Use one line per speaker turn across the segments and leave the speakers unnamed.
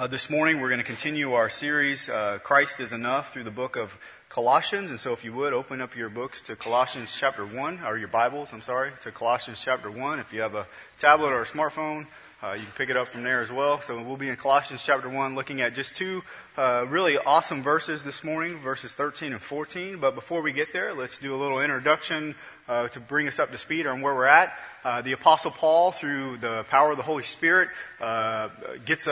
This morning we're going to continue our series, Christ is Enough, through the book of Colossians. And so if you would, open up your books to Colossians chapter 1, or your Bibles, to Colossians chapter 1. If you have a tablet or a smartphone, you can pick it up from there as well. So we'll be in Colossians chapter 1 looking at just two really awesome verses this morning, verses 13 and 14. But before we get there, let's do a little introduction to bring us up to speed on where we're at. The Apostle Paul, through the power of the Holy Spirit, gets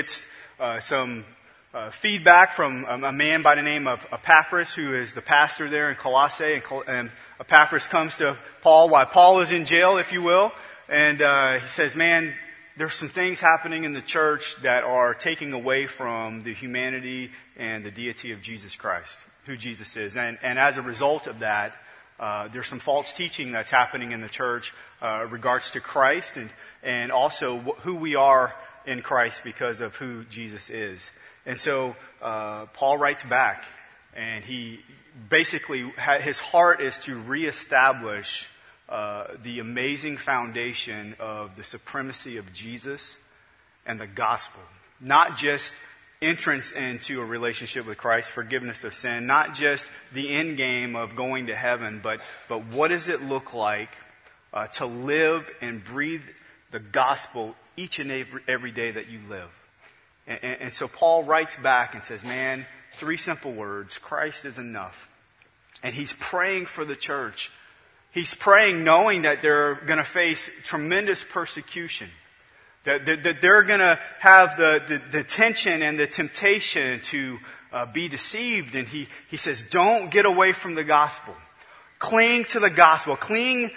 some feedback from a man by the name of Epaphras, who is the pastor there in Colossae. And Epaphras comes to Paul while Paul is in jail, if you will. And he says, man, there's some things happening in the church that are taking away from the humanity and the deity of Jesus Christ, who Jesus is. And as a result of that, there's some false teaching that's happening in the church regards to Christ and also who we are in Christ because of who Jesus is. And so Paul writes back, and he basically, his heart is to reestablish the amazing foundation of the supremacy of Jesus and the gospel. Not just entrance into a relationship with Christ, forgiveness of sin, not just the end game of going to heaven, but what does it look like to live and breathe the gospel each and every day that you live. And so Paul writes back and says, man, three simple words: Christ is enough. And he's praying for the church. He's praying knowing that they're going to face tremendous persecution. That they're going to have the tension and the temptation to be deceived. And he says, don't get away from the gospel. Cling to the gospel. Cling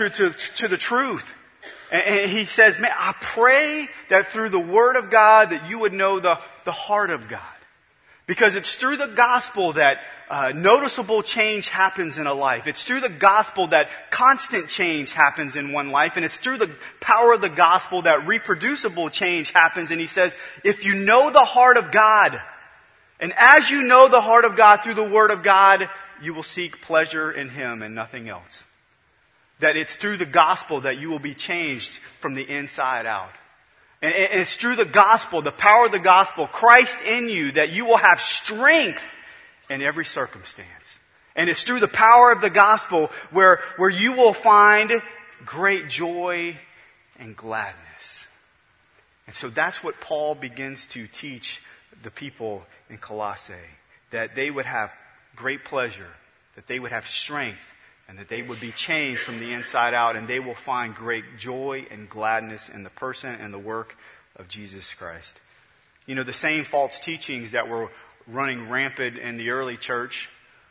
to the truth. And he says, man, I pray that through the Word of God that you would know the heart of God. Because it's through the gospel that noticeable change happens in a life. It's through the gospel that constant change happens in one life. And it's through the power of the gospel that reproducible change happens. And he says, if you know the heart of God, and as you know the heart of God through the Word of God, you will seek pleasure in Him and nothing else. That it's through the gospel that you will be changed from the inside out. And it's through the gospel, the power of the gospel, Christ in you, that you will have strength in every circumstance. And it's through the power of the gospel where you will find great joy and gladness. And so that's what Paul begins to teach the people in Colossae. That they would have great pleasure, that they would have strength, and that they would be changed from the inside out, and they will find great joy and gladness in the person and the work of Jesus Christ. You know, the same false teachings that were running rampant in the early church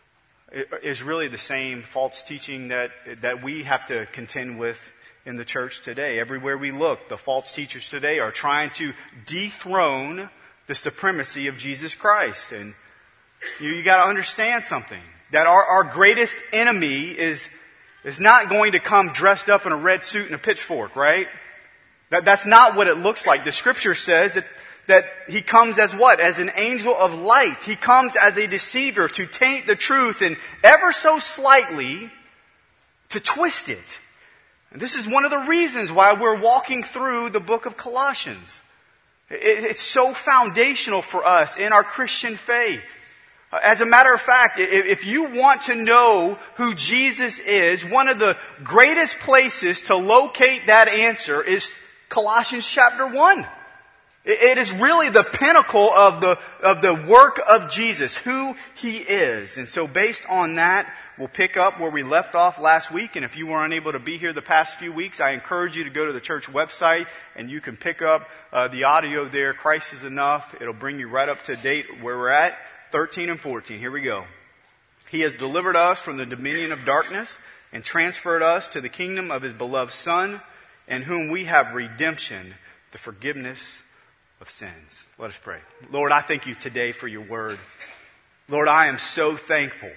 is really the same false teaching that we have to contend with in the church today. Everywhere we look, the false teachers today are trying to dethrone the supremacy of Jesus Christ. And you got to understand something. That our greatest enemy is not going to come dressed up in a red suit and a pitchfork, right? That's not what it looks like. The Scripture says that he comes as what? As an angel of light. He comes as a deceiver to taint the truth and ever so slightly to twist it. And this is one of the reasons why we're walking through the book of Colossians. It's so foundational for us in our Christian faith. As a matter of fact, if you want to know who Jesus is, one of the greatest places to locate that answer is Colossians chapter 1. It is really the pinnacle of the work of Jesus, who He is. And so based on that, we'll pick up where we left off last week. And if you were unable to be here the past few weeks, I encourage you to go to the church website and you can pick up the audio there. Christ is Enough. It'll bring you right up to date where we're at. 13 and 14. Here we go. He has delivered us from the dominion of darkness and transferred us to the kingdom of His beloved Son, in whom we have redemption, the forgiveness of sins. Let us pray. Lord, I thank You today for Your word. Lord, I am so thankful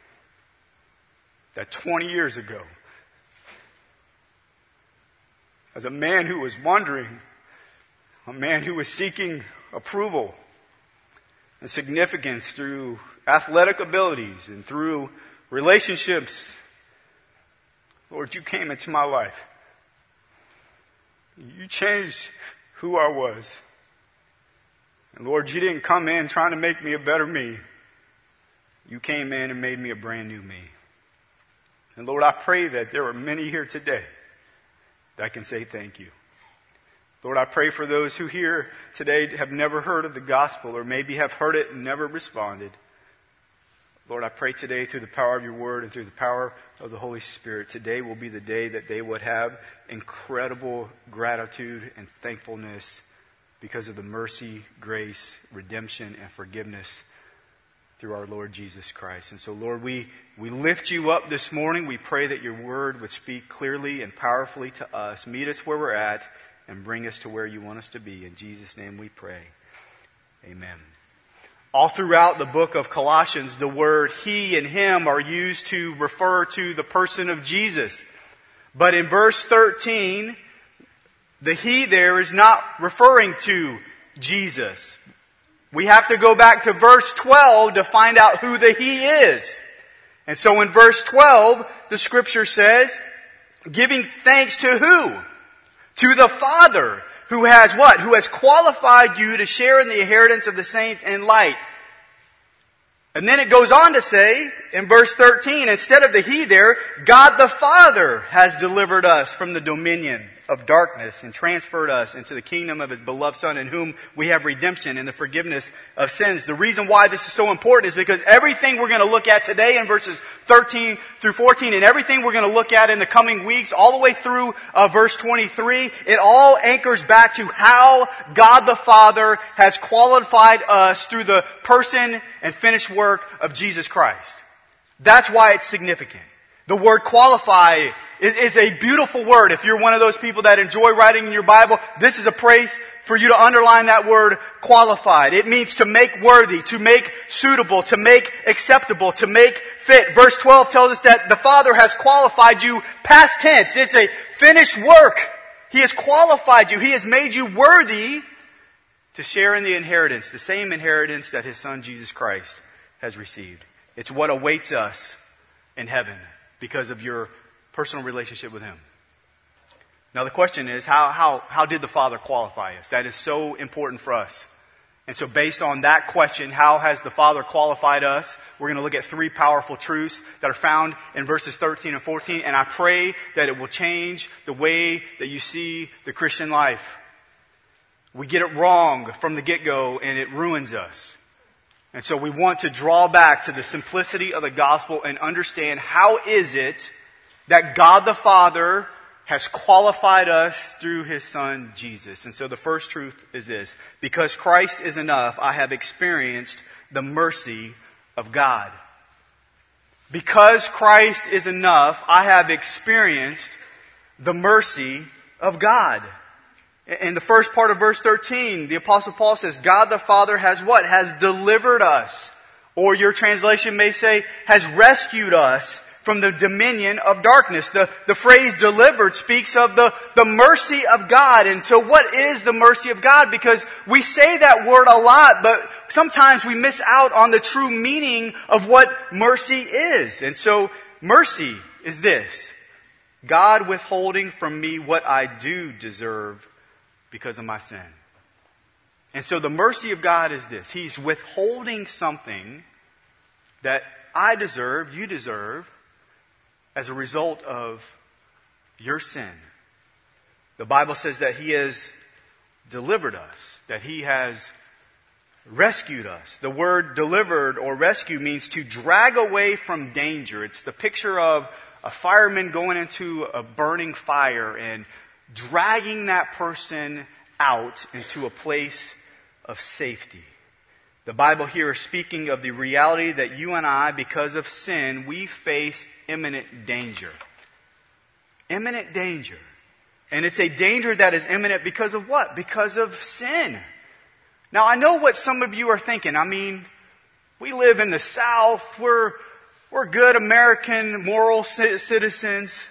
that 20 years ago, as a man who was wondering, a man who was seeking approval and significance through athletic abilities and through relationships, Lord, You came into my life. You changed who I was. And Lord, you didn't come in trying to make me a better me. You came in and made me a brand new me. And Lord, I pray that there are many here today that can say thank you. Lord, I pray for those who here today have never heard of the gospel or maybe have heard it and never responded. Lord, I pray today through the power of your word and through the power of the Holy Spirit, today will be the day that they would have incredible gratitude and thankfulness because of the mercy, grace, redemption, and forgiveness through our Lord Jesus Christ. And so, Lord, we lift you up this morning. We pray that your word would speak clearly and powerfully to us. Meet us where we're at and bring us to where you want us to be. In Jesus' name we pray. Amen. All throughout the book of Colossians, the word he and him are used to refer to the person of Jesus. But in verse 13, the he there is not referring to Jesus. We have to go back to verse 12 to find out who the he is. And so in verse 12, the scripture says, giving thanks to who? To the Father, who has what? Who has qualified you to share in the inheritance of the saints in light. And then it goes on to say, in verse 13, instead of the he there, God the Father has delivered us from the dominion of darkness and transferred us into the kingdom of His beloved Son, in whom we have redemption and the forgiveness of sins. The reason why this is so important is because everything we're going to look at today in verses 13 through 14 and everything we're going to look at in the coming weeks all the way through verse 23, it all anchors back to how God the Father has qualified us through the person and finished work of Jesus Christ. That's why it's significant. The word qualify is a beautiful word. If you're one of those people that enjoy writing in your Bible, this is a place for you to underline that word qualified. It means to make worthy, to make suitable, to make acceptable, to make fit. Verse 12 tells us that the Father has qualified you past tense. It's a finished work. He has qualified you. He has made you worthy to share in the inheritance, the same inheritance that His Son Jesus Christ has received. It's what awaits us in heaven because of your personal relationship with Him. Now the question is, how did the Father qualify us? That is so important for us. And so based on that question, how has the Father qualified us? We're going to look at three powerful truths that are found in verses 13 and 14. And I pray that it will change the way that you see the Christian life. We get it wrong from the get-go and it ruins us. And so we want to draw back to the simplicity of the gospel and understand how is it that God the Father has qualified us through His Son, Jesus. And so the first truth is this: because Christ is enough, I have experienced the mercy of God. Because Christ is enough, I have experienced the mercy of God. In the first part of verse 13, the Apostle Paul says, God the Father has what? Has delivered us. Or your translation may say, has rescued us from the dominion of darkness. The phrase delivered speaks of the mercy of God. And so what is the mercy of God? Because we say that word a lot, but sometimes we miss out on the true meaning of what mercy is. And so mercy is this: God withholding from me what I do deserve because of my sin. And so the mercy of God is this: He's withholding something that I deserve, you deserve, as a result of your sin. The Bible says that He has delivered us, that He has rescued us. The word delivered or rescue means to drag away from danger. It's the picture of a fireman going into a burning fire and dragging that person out into a place of safety. The Bible here is speaking of the reality that you and I, because of sin, we face imminent danger. Imminent danger. And it's a danger that is imminent because of what? Because of sin. Now, I know what some of you are thinking. I mean, we live in the South. We're good American moral citizens.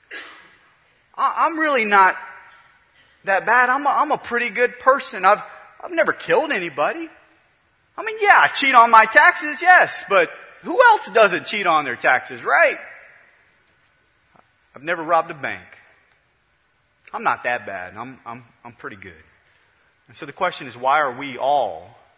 I'm really not that bad. I'm a pretty good person. I've never killed anybody. I mean, yeah, I cheat on my taxes, yes, but who else doesn't cheat on their taxes, right? I've never robbed a bank. I'm not that bad. I'm pretty good. And so the question is, why are we all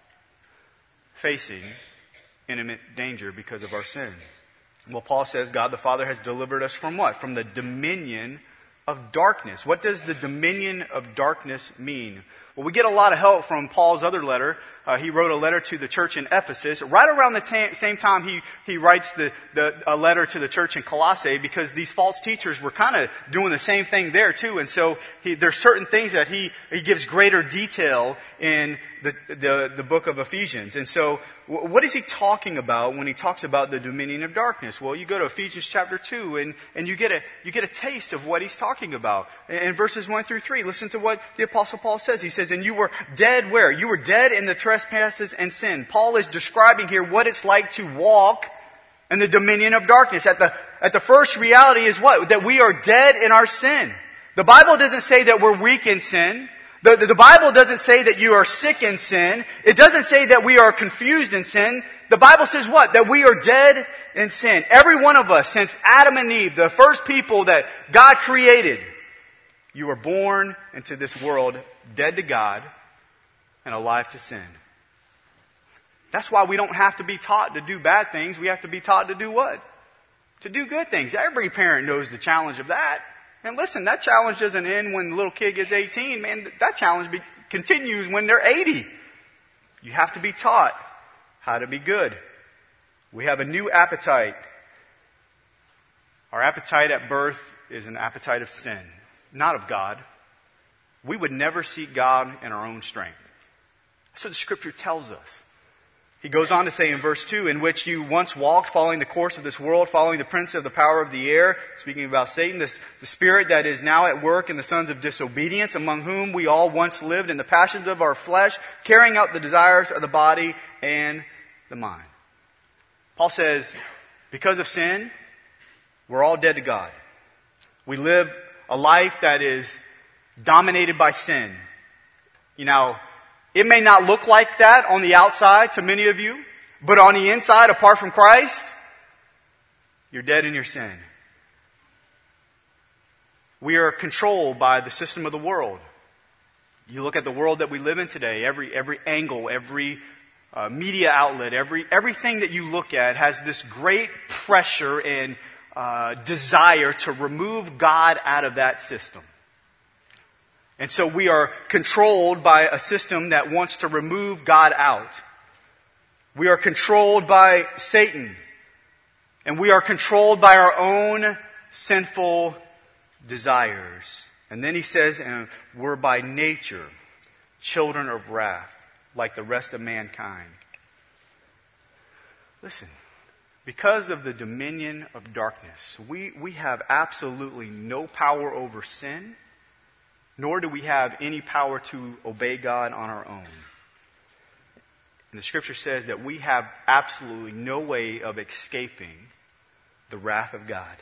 facing imminent danger because of our sin. Well, Paul says God the Father has delivered us from what? From the dominion of darkness. What does the dominion of darkness mean? Well, we get a lot of help from Paul's other letter. He wrote a letter to the church in Ephesus. Right around the same time he writes a letter to the church in Colossae, because these false teachers were kind of doing the same thing there too. And so there's certain things that he gives greater detail in the book of Ephesians. And so what is he talking about when he talks about the dominion of darkness? Well, you go to Ephesians chapter 2 and you get a taste of what he's talking about. In verses 1 through 3, listen to what the Apostle Paul says. He says, and you were dead where? You were dead in the trespasses and sin. Paul is describing here what it's like to walk in the dominion of darkness. At the first reality is what? That we are dead in our sin. The Bible doesn't say that we're weak in sin. The Bible doesn't say that you are sick in sin. It doesn't say that we are confused in sin. The Bible says what? That we are dead in sin. Every one of us, since Adam and Eve, the first people that God created, you were born into this world dead to God and alive to sin. That's why we don't have to be taught to do bad things. We have to be taught to do what? To do good things. Every parent knows the challenge of that. And listen, that challenge doesn't end when the little kid gets 18. Man, that challenge continues when they're 80. You have to be taught how to be good. We have a new appetite. Our appetite at birth is an appetite of sin, not of God. We would never seek God in our own strength. That's what the Scripture tells us. He goes on to say in verse 2, in which you once walked, following the course of this world, following the prince of the power of the air, speaking about Satan, the spirit that is now at work in the sons of disobedience, among whom we all once lived in the passions of our flesh, carrying out the desires of the body and the mind. Paul says, because of sin, we're all dead to God. We live a life that is dominated by sin. You know, it may not look like that on the outside to many of you, but on the inside, apart from Christ, you're dead in your sin. We are controlled by the system of the world. You look at the world that we live in today, every angle, every media outlet, everything that you look at has this great pressure and desire to remove God out of that system. And so we are controlled by a system that wants to remove God out. We are controlled by Satan. And we are controlled by our own sinful desires. And then he says, and we're by nature children of wrath, like the rest of mankind. Listen, because of the dominion of darkness, we have absolutely no power over sin, nor do we have any power to obey God on our own. And the Scripture says that we have absolutely no way of escaping the wrath of God.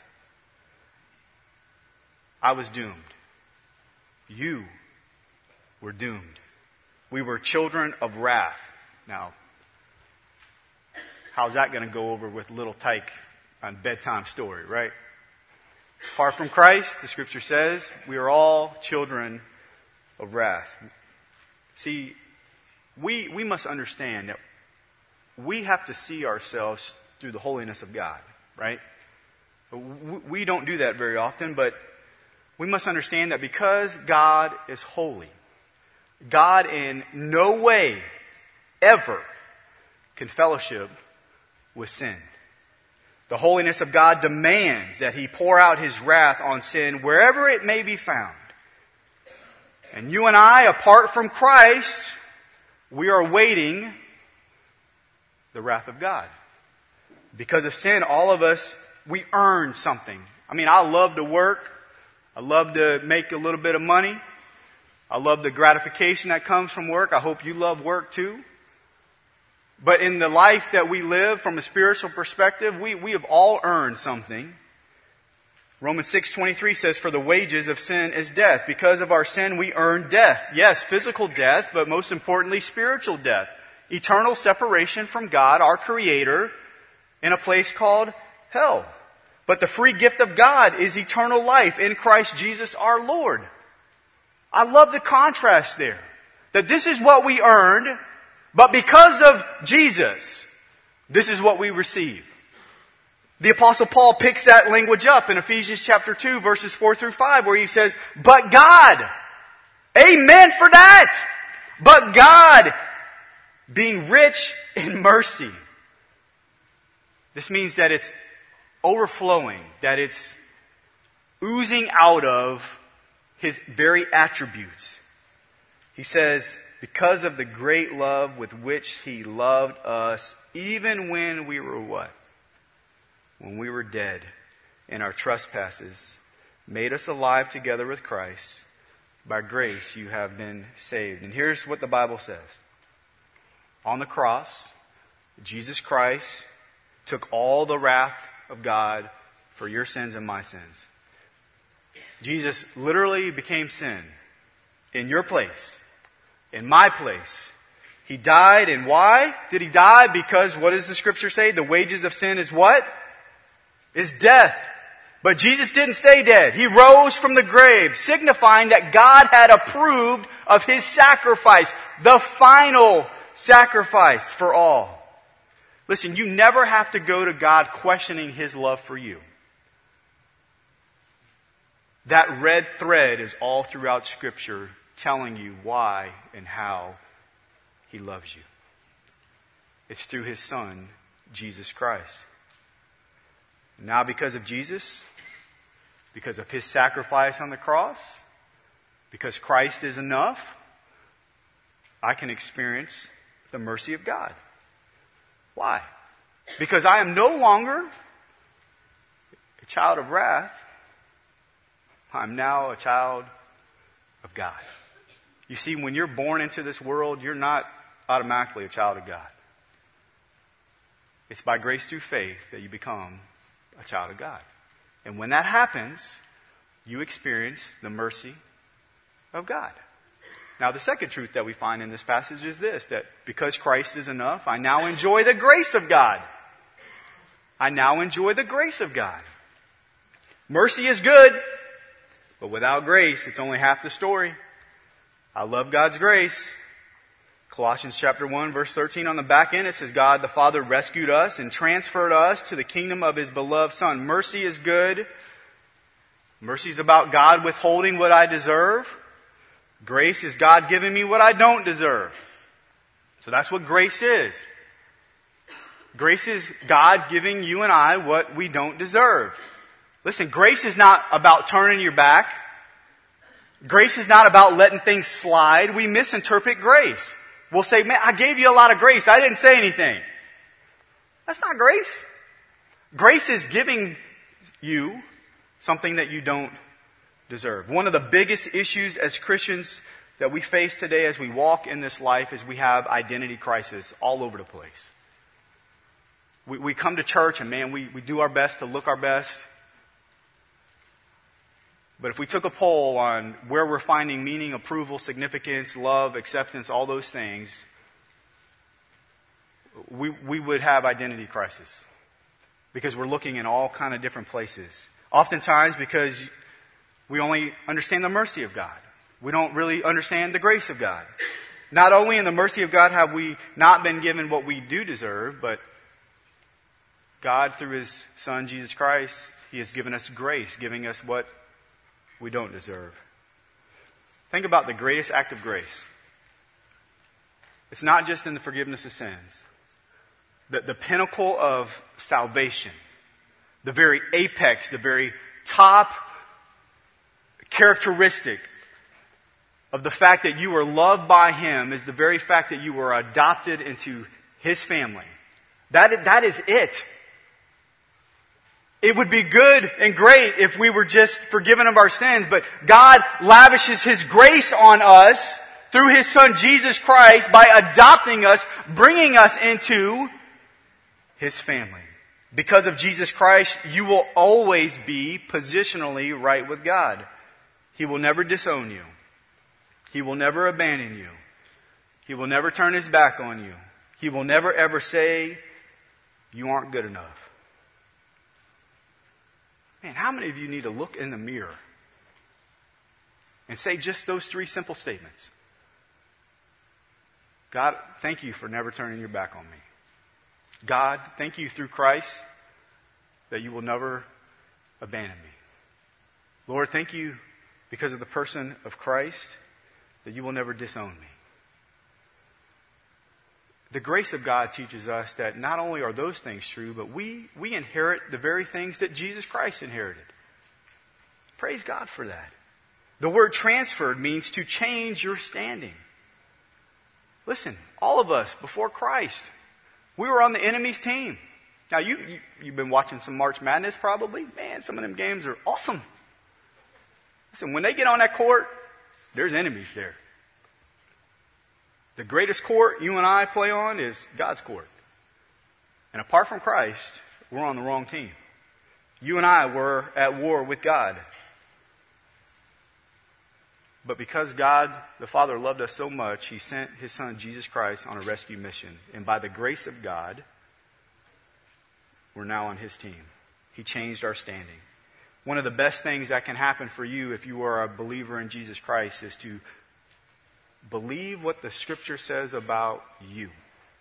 I was doomed. You were doomed. We were children of wrath. Now, how's that going to go over with little Tyke on bedtime story, right? Apart from Christ, the Scripture says, we are all children of wrath. See, we must understand that we have to see ourselves through the holiness of God, right? We don't do that very often, but we must understand that because God is holy, God in no way ever can fellowship with sin. The holiness of God demands that He pour out His wrath on sin wherever it may be found. And you and I, apart from Christ, we are awaiting the wrath of God. Because of sin, all of us, we earn something. I mean, I love to work. I love to make a little bit of money. I love the gratification that comes from work. I hope you love work too. But in the life that we live from a spiritual perspective, we have all earned something. Romans 6:23 says, for the wages of sin is death. Because of our sin, we earn death. Yes, physical death, but most importantly, spiritual death. Eternal separation from God, our Creator, in a place called hell. But the free gift of God is eternal life in Christ Jesus our Lord. I love the contrast there. That this is what we earned, But because of Jesus, this is what we receive. The Apostle Paul picks that language up in Ephesians chapter 2, verses 4 through 5, where he says, but God, amen for that, but God, being rich in mercy. This means that it's overflowing, that it's oozing out of His very attributes. He says, because of the great love with which He loved us, even when we were what? When we were dead in our trespasses, made us alive together with Christ. By grace you have been saved. And here's what the Bible says. On the cross, Jesus Christ took all the wrath of God for your sins and my sins. Jesus literally became sin in your place, in my place. He died, and why did He die? Because what does the Scripture say? The wages of sin is what? Is death. But Jesus didn't stay dead. He rose from the grave, signifying that God had approved of His sacrifice, the final sacrifice for all. Listen, you never have to go to God questioning His love for you. That red thread is all throughout Scripture telling you why and how He loves you. It's through His Son, Jesus Christ. Now because of Jesus, because of His sacrifice on the cross, because Christ is enough, I can experience the mercy of God. Why? Because I am no longer a child of wrath. I'm now a child of God. You see, when you're born into this world, you're not automatically a child of God. It's by grace through faith that you become a child of God. And when that happens, you experience the mercy of God. Now, the second truth that we find in this passage is this, that because Christ is enough, I now enjoy the grace of God. I now enjoy the grace of God. Mercy is good, but without grace, it's only half the story. I love God's grace. Colossians chapter 1, verse 13 on the back end, it says, God the Father rescued us and transferred us to the kingdom of His beloved Son. Mercy is good. Mercy is about God withholding what I deserve. Grace is God giving me what I don't deserve. So that's what grace is. Grace is God giving you and I what we don't deserve. Listen, grace is not about turning your back. Grace is not about letting things slide. We misinterpret grace. We'll say, man, I gave you a lot of grace. I didn't say anything. That's not grace. Grace is giving you something that you don't deserve. One of the biggest issues as Christians that we face today as we walk in this life is we have identity crisis all over the place. We come to church and man, we do our best to look our best. But if we took a poll on where we're finding meaning, approval, significance, love, acceptance, all those things, we would have identity crisis. Because we're looking in all kind of different places. Oftentimes because we only understand the mercy of God. We don't really understand the grace of God. Not only in the mercy of God have we not been given what we do deserve, but God, through His Son, Jesus Christ, He has given us grace, giving us what we don't deserve. Think about the greatest act of grace. It's not just in the forgiveness of sins. The pinnacle of salvation, the very apex, the very top characteristic of the fact that you are loved by Him is the very fact that you were adopted into His family. That is it. It would be good and great if we were just forgiven of our sins, but God lavishes His grace on us through His Son Jesus Christ by adopting us, bringing us into His family. Because of Jesus Christ, you will always be positionally right with God. He will never disown you. He will never abandon you. He will never turn His back on you. He will never ever say, you aren't good enough. Man, how many of you need to look in the mirror and say just those three simple statements? God, thank you for never turning your back on me. God, thank you through Christ that you will never abandon me. Lord, thank you because of the person of Christ that you will never disown me. The grace of God teaches us that not only are those things true, but we inherit the very things that Jesus Christ inherited. Praise God for that. The word transferred means to change your standing. Listen, all of us before Christ, we were on the enemy's team. Now, you've been watching some March Madness probably. Man, some of them games are awesome. Listen, when they get on that court, there's enemies there. The greatest court you and I play on is God's court. And apart from Christ, we're on the wrong team. You and I were at war with God. But because God, the Father, loved us so much, He sent His Son, Jesus Christ, on a rescue mission. And by the grace of God, we're now on His team. He changed our standing. One of the best things that can happen for you if you are a believer in Jesus Christ is to believe what the Scripture says about you.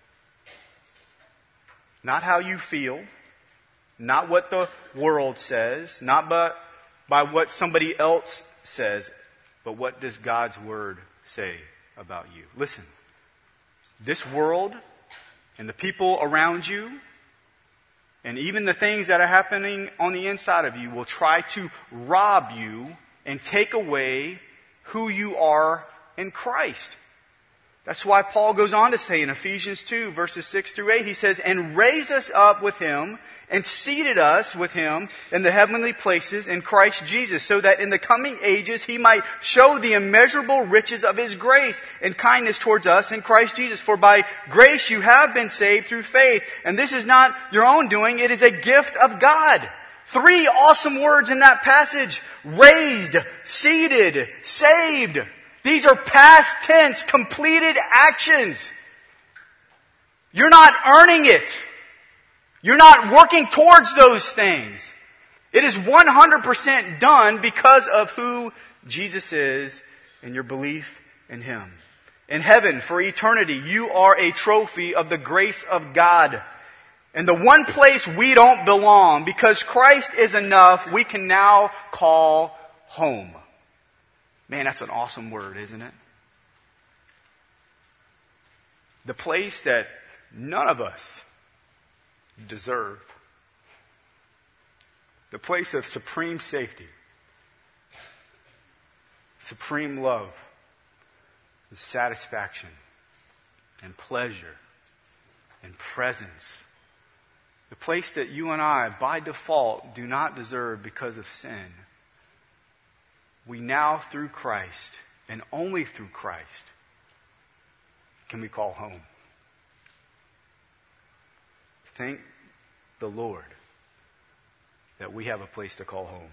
Not how you feel, not what the world says, not by what somebody else says, but what does God's Word say about you? Listen, this world and the people around you and even the things that are happening on the inside of you will try to rob you and take away who you are in Christ. That's why Paul goes on to say in Ephesians 2, verses 6 through 8, he says, "And raised us up with Him, and seated us with Him in the heavenly places in Christ Jesus, so that in the coming ages He might show the immeasurable riches of His grace and kindness towards us in Christ Jesus. For by grace you have been saved through faith, and this is not your own doing, it is a gift of God." 3 awesome words in that passage: raised, seated, saved. These are past tense, completed actions. You're not earning it. You're not working towards those things. It is 100% done because of who Jesus is and your belief in Him. In heaven, for eternity, you are a trophy of the grace of God. And the one place we don't belong, because Christ is enough, we can now call home. Man, that's an awesome word, isn't it? The place that none of us deserve. The place of supreme safety, supreme love, and satisfaction, and pleasure, and presence. The place that you and I, by default, do not deserve because of sin. We now, through Christ, and only through Christ, can we call home. Thank the Lord that we have a place to call home.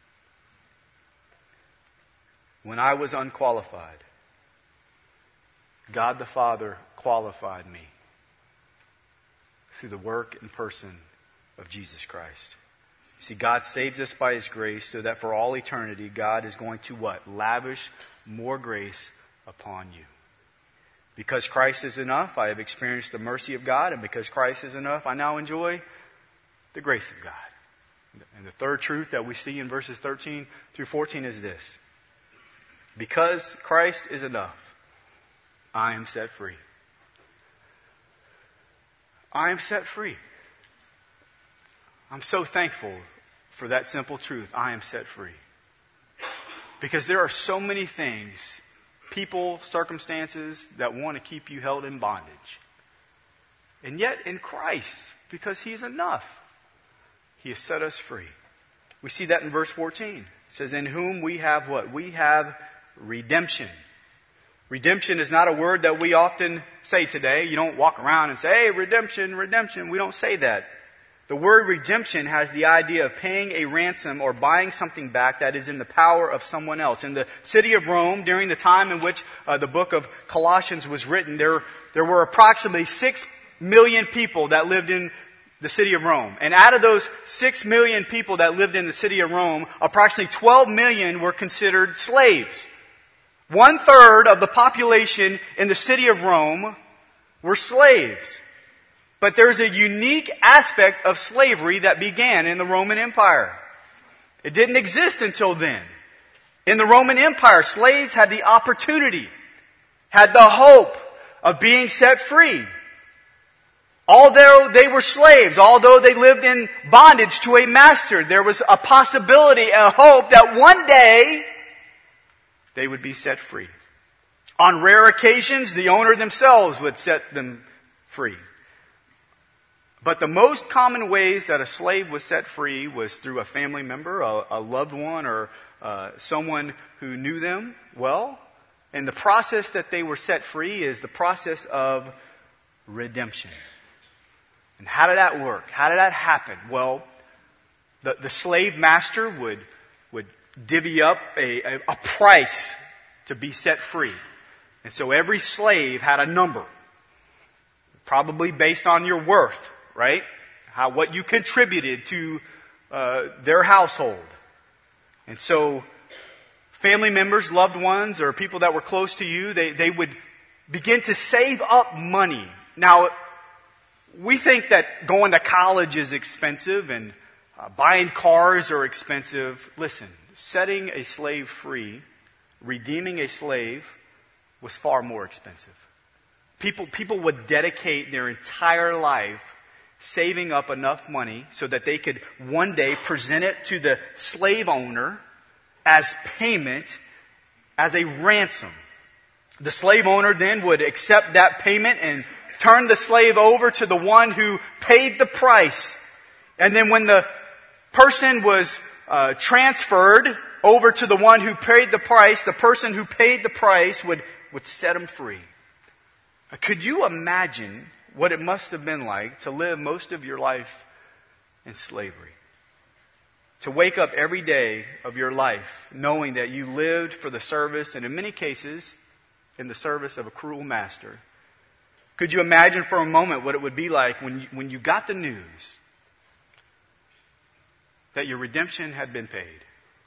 When I was unqualified, God the Father qualified me through the work and person of Jesus Christ. See, God saves us by His grace so that for all eternity, God is going to what? Lavish more grace upon you. Because Christ is enough, I have experienced the mercy of God, and because Christ is enough, I now enjoy the grace of God. And the third truth that we see in verses 13 through 14 is this: because Christ is enough, I am set free. I am set free. I'm so thankful for that simple truth. I am set free. Because there are so many things, people, circumstances, that want to keep you held in bondage. And yet in Christ, because He is enough, He has set us free. We see that in verse 14. It says, in whom we have what? We have redemption. Redemption is not a word that we often say today. You don't walk around and say, hey, redemption, redemption. We don't say that. The word redemption has the idea of paying a ransom or buying something back that is in the power of someone else. In the city of Rome, during the time in which the book of Colossians was written, there were approximately 6 million people that lived in the city of Rome. And out of those 6 million people that lived in the city of Rome, approximately 12 million were considered slaves. 1/3 of the population in the city of Rome were slaves. But there's a unique aspect of slavery that began in the Roman Empire. It didn't exist until then. In the Roman Empire, slaves had the opportunity, had the hope of being set free. Although they were slaves, although they lived in bondage to a master, there was a possibility, a hope that one day they would be set free. On rare occasions, the owner themselves would set them free. But the most common ways that a slave was set free was through a family member, a loved one, or someone who knew them well. And the process that they were set free is the process of redemption. And how did that work? How did that happen? Well, the slave master would divvy up a price to be set free. And so every slave had a number, probably based on your worth, right? What you contributed to their household. And so family members, loved ones, or people that were close to you, they would begin to save up money. Now, we think that going to college is expensive and buying cars are expensive. Listen, setting a slave free, redeeming a slave, was far more expensive. People would dedicate their entire life saving up enough money so that they could one day present it to the slave owner as payment, as a ransom. The slave owner then would accept that payment and turn the slave over to the one who paid the price. And then when the person was transferred over to the one who paid the price, the person who paid the price would set him free. Could you imagine what it must have been like to live most of your life in slavery? To wake up every day of your life knowing that you lived for the service, and in many cases, in the service of a cruel master. Could you imagine for a moment what it would be like when you got the news that your redemption had been paid?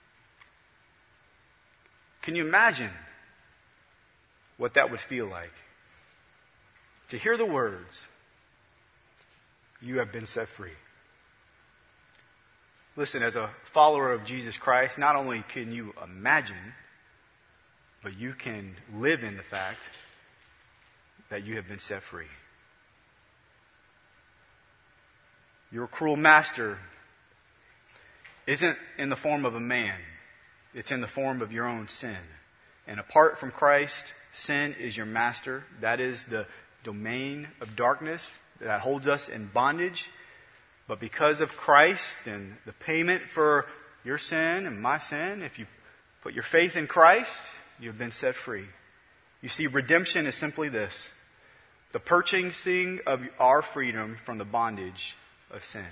Can you imagine what that would feel like? To hear the words, "You have been set free." Listen, as a follower of Jesus Christ, not only can you imagine, but you can live in the fact that you have been set free. Your cruel master isn't in the form of a man. It's in the form of your own sin. And apart from Christ, sin is your master. That is the domain of darkness that holds us in bondage. But because of Christ and the payment for your sin and my sin, if you put your faith in Christ, you've been set free. You see, redemption is simply this: the purchasing of our freedom from the bondage of sin.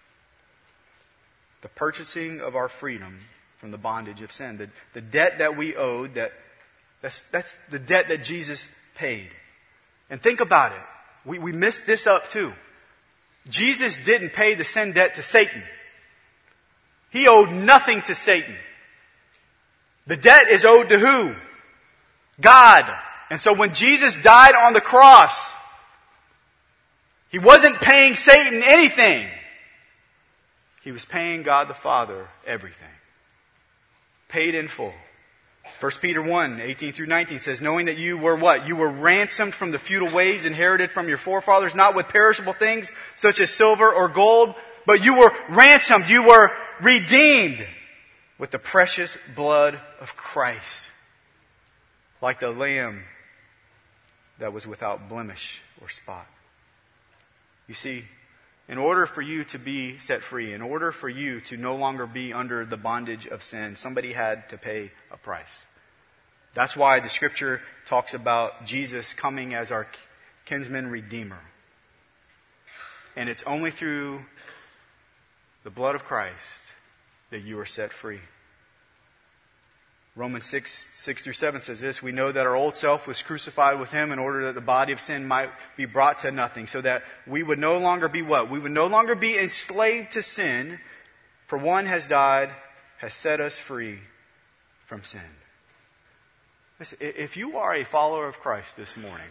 The purchasing of our freedom from the bondage of sin. The debt that we owed, that's the debt that Jesus paid. And think about it. We missed this up too. Jesus didn't pay the sin debt to Satan. He owed nothing to Satan. The debt is owed to who? God. And so when Jesus died on the cross, He wasn't paying Satan anything. He was paying God the Father everything. Paid in full. 1 Peter 1, 18 through 19 says, knowing that you were what? You were ransomed from the futile ways inherited from your forefathers, not with perishable things such as silver or gold, but you were ransomed, you were redeemed with the precious blood of Christ, like the lamb that was without blemish or spot. You see, in order for you to be set free, in order for you to no longer be under the bondage of sin, somebody had to pay a price. That's why the Scripture talks about Jesus coming as our kinsman redeemer. And it's only through the blood of Christ that you are set free. Romans 6 through 7 says this: we know that our old self was crucified with Him in order that the body of sin might be brought to nothing, so that we would no longer be what? We would no longer be enslaved to sin, for one has died, has set us free from sin. Listen, if you are a follower of Christ this morning,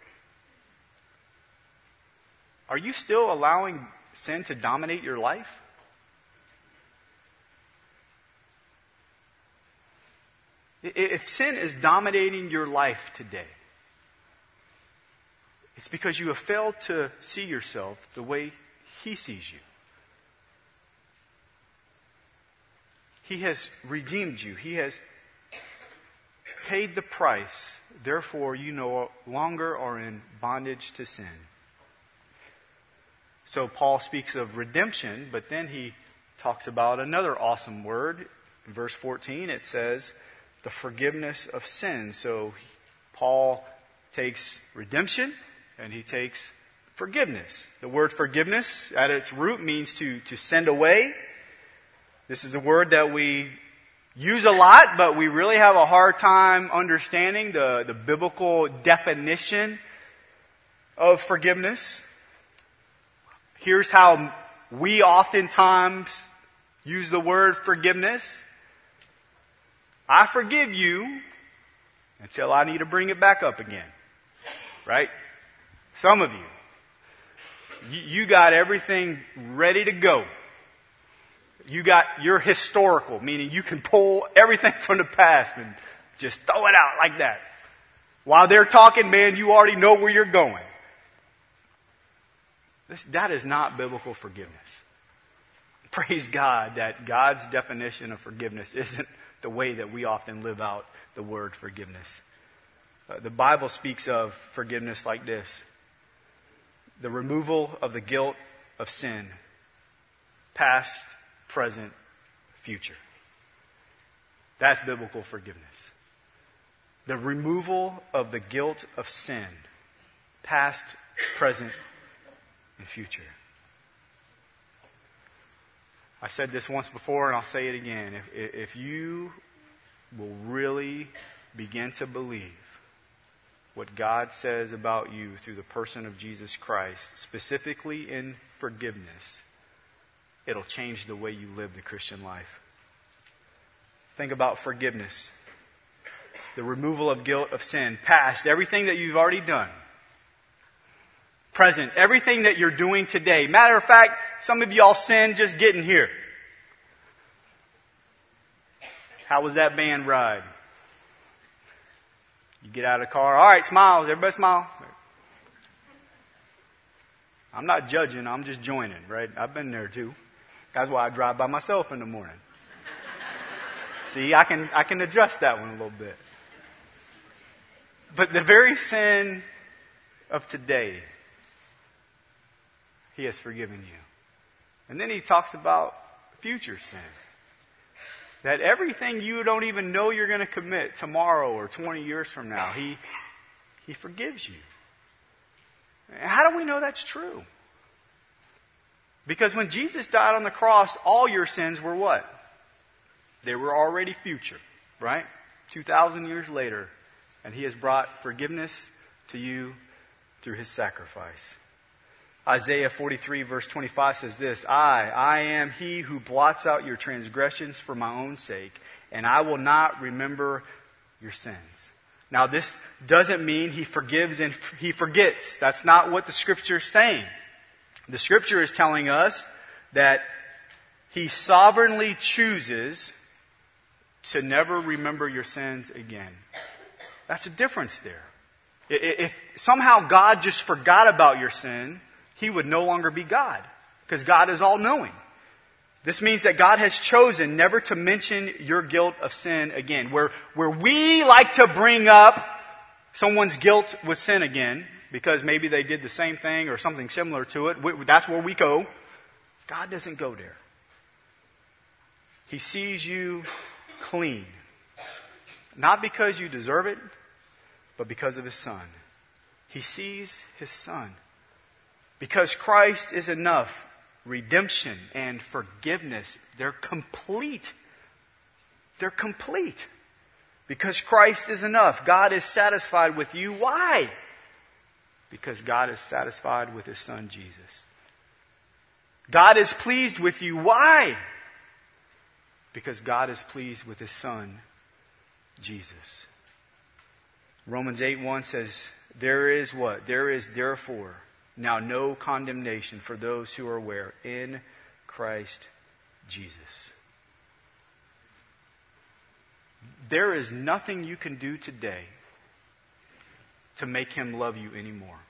are you still allowing sin to dominate your life? If sin is dominating your life today, it's because you have failed to see yourself the way He sees you. He has redeemed you. He has paid the price. Therefore, you no longer are in bondage to sin. So Paul speaks of redemption, but then he talks about another awesome word. In verse 14, it says, the forgiveness of sins. So Paul takes redemption and he takes forgiveness. The word forgiveness at its root means to send away. This is a word that we use a lot, but we really have a hard time understanding the biblical definition of forgiveness. Here's how we oftentimes use the word forgiveness. I forgive you until I need to bring it back up again. Right? Some of you got everything ready to go. You're historical, meaning you can pull everything from the past and just throw it out like that. While they're talking, man, you already know where you're going. That is not biblical forgiveness. Praise God that God's definition of forgiveness isn't the way that we often live out the word forgiveness. The Bible speaks of forgiveness like this: the removal of the guilt of sin, past, present, future. That's biblical forgiveness. The removal of the guilt of sin, past, present, and future. I said this once before and I'll say it again. If you will really begin to believe what God says about you through the person of Jesus Christ, specifically in forgiveness, it'll change the way you live the Christian life. Think about forgiveness. The removal of guilt of sin. Past, everything that you've already done. Present, everything that you're doing today. Matter of fact, some of y'all sinned just getting here. How was that band ride? You get out of the car. All right, smiles. Everybody smile. I'm not judging. I'm just joining, right? I've been there too. That's why I drive by myself in the morning. See, I can adjust that one a little bit. But the very sin of today, He has forgiven you. And then he talks about future sin. That everything you don't even know you're going to commit tomorrow or 20 years from now, He forgives you. How do we know that's true? Because when Jesus died on the cross, all your sins were what? They were already future, right? 2,000 years later. And He has brought forgiveness to you through His sacrifice. Isaiah 43 verse 25 says this: I am He who blots out your transgressions for my own sake, and I will not remember your sins. Now this doesn't mean He forgives and He forgets. That's not what the Scripture is saying. The Scripture is telling us that He sovereignly chooses to never remember your sins again. That's a difference there. If somehow God just forgot about your sin, He would no longer be God, because God is all-knowing. This means that God has chosen never to mention your guilt of sin again. Where we like to bring up someone's guilt with sin again, because maybe they did the same thing or something similar to it, that's where we go. God doesn't go there. He sees you clean. Not because you deserve it, but because of His Son. He sees His Son. Because Christ is enough, redemption and forgiveness, they're complete. They're complete. Because Christ is enough. God is satisfied with you. Why? Because God is satisfied with His Son, Jesus. God is pleased with you. Why? Because God is pleased with His Son, Jesus. Romans 8:1 says, there is what? There is therefore now no condemnation for those who are where? In Christ Jesus. There is nothing you can do today to make him love you anymore.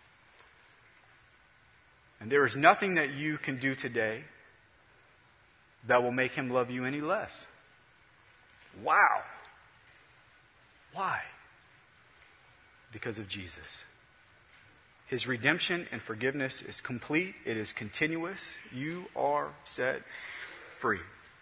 And there is nothing that you can do today that will make him love you any less. Wow. Why? Because of Jesus. His redemption and forgiveness is complete. It is continuous. You are set free.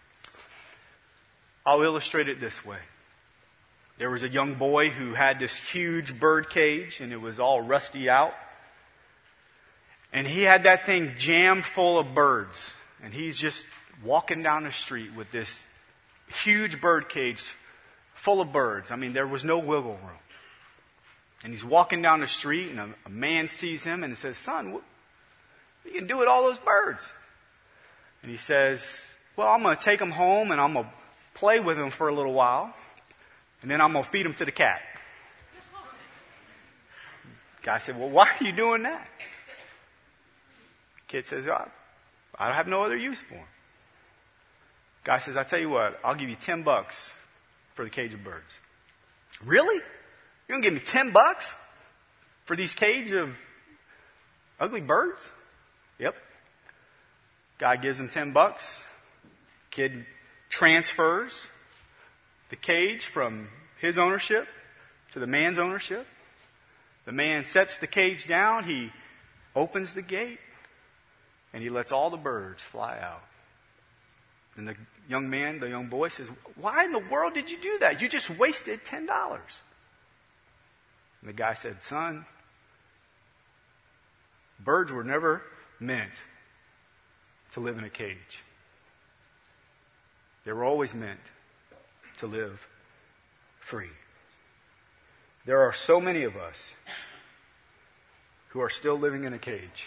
I'll illustrate it this way. There was a young boy who had this huge bird cage, and it was all rusty out. And he had that thing jammed full of birds. And he's just walking down the street with this huge bird cage full of birds. I mean, there was no wiggle room. And he's walking down the street, and a man sees him and says, "Son, what are you going to do with all those birds?" And he says, "Well, I'm going to take them home, and I'm going to play with them for a little while, and then I'm going to feed them to the cat." The guy said, "Well, why are you doing that?" The kid says, "I have no other use for them." The guy says, "I tell you what, I'll give you $10 for the cage of birds." "Really? You're going to give me $10 for these cage of ugly birds?" "Yep." Guy gives him $10. Kid transfers the cage from his ownership to the man's ownership. The man sets the cage down. He opens the gate, and he lets all the birds fly out. And the young boy says, "Why in the world did you do that? You just wasted $10. And the guy said, "Son, birds were never meant to live in a cage. They were always meant to live free." There are so many of us who are still living in a cage.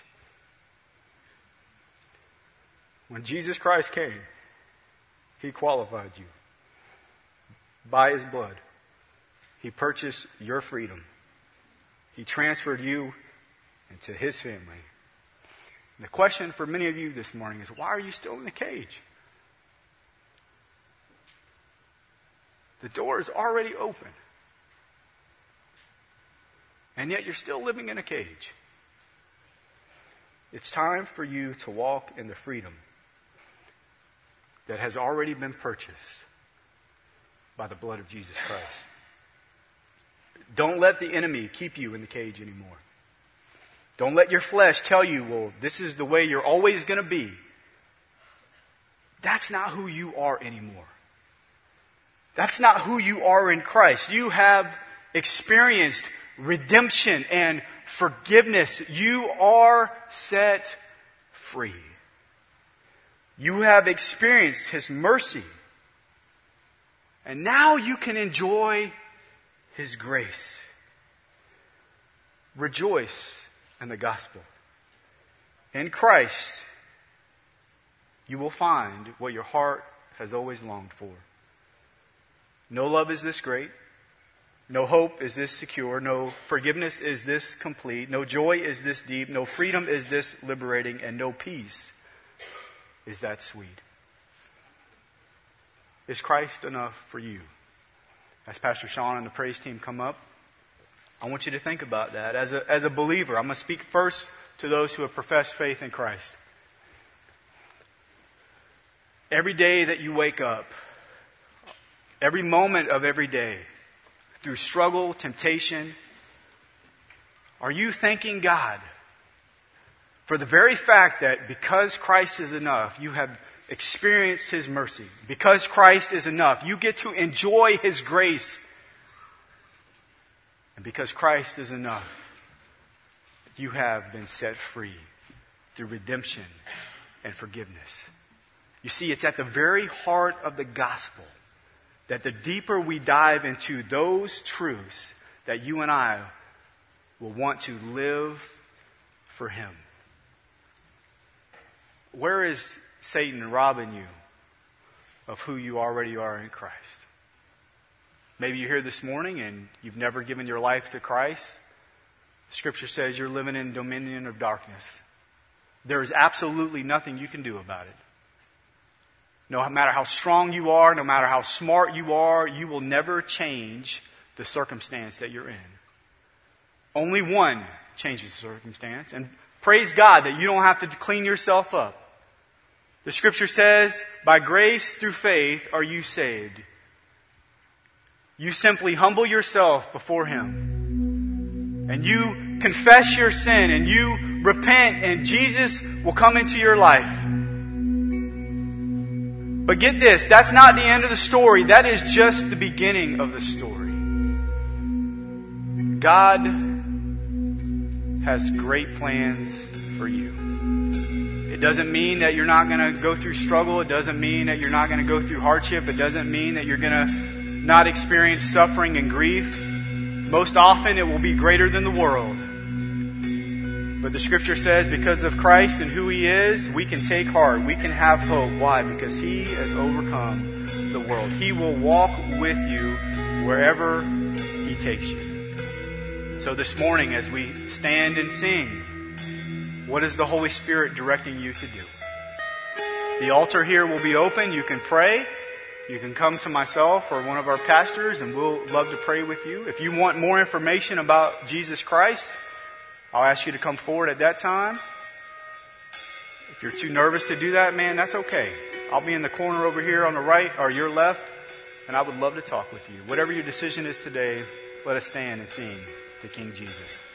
When Jesus Christ came, he qualified you. By his blood, he purchased your freedom. He transferred you into his family. And the question for many of you this morning is, why are you still in the cage? The door is already open. And yet you're still living in a cage. It's time for you to walk in the freedom that has already been purchased by the blood of Jesus Christ. Don't let the enemy keep you in the cage anymore. Don't let your flesh tell you, well, this is the way you're always going to be. That's not who you are anymore. That's not who you are in Christ. You have experienced redemption and forgiveness. You are set free. You have experienced his mercy. And now you can enjoy his grace. Rejoice in the gospel. In Christ, you will find what your heart has always longed for. No love is this great. No hope is this secure. No forgiveness is this complete. No joy is this deep. No freedom is this liberating. And no peace is that sweet. Is Christ enough for you? As Pastor Sean and the praise team come up, I want you to think about that. As a believer, I'm going to speak first to those who have professed faith in Christ. Every day that you wake up, every moment of every day, through struggle, temptation, are you thanking God for the very fact that because Christ is enough, you have experienced his mercy? Because Christ is enough, you get to enjoy his grace. And because Christ is enough, you have been set free through redemption and forgiveness. You see, it's at the very heart of the gospel that the deeper we dive into those truths, that you and I will want to live for him. Where is Satan robbing you of who you already are in Christ? Maybe you're here this morning and you've never given your life to Christ. Scripture says you're living in dominion of darkness. There is absolutely nothing you can do about it. No matter how strong you are, no matter how smart you are, you will never change the circumstance that you're in. Only one changes the circumstance. And praise God that you don't have to clean yourself up. The Scripture says, by grace through faith are you saved. You simply humble yourself before Him. And you confess your sin and you repent and Jesus will come into your life. But get this, that's not the end of the story. That is just the beginning of the story. God has great plans for you. It doesn't mean that you're not going to go through struggle. It doesn't mean that you're not going to go through hardship. It doesn't mean that you're going to not experience suffering and grief. Most often it will be greater than the world. But the Scripture says because of Christ and who He is, we can take heart. We can have hope. Why? Because He has overcome the world. He will walk with you wherever He takes you. So this morning as we stand and sing, what is the Holy Spirit directing you to do? The altar here will be open. You can pray. You can come to myself or one of our pastors and we'll love to pray with you. If you want more information about Jesus Christ, I'll ask you to come forward at that time. If you're too nervous to do that, man, that's okay. I'll be in the corner over here on the right or your left, and I would love to talk with you. Whatever your decision is today, let us stand and sing to King Jesus.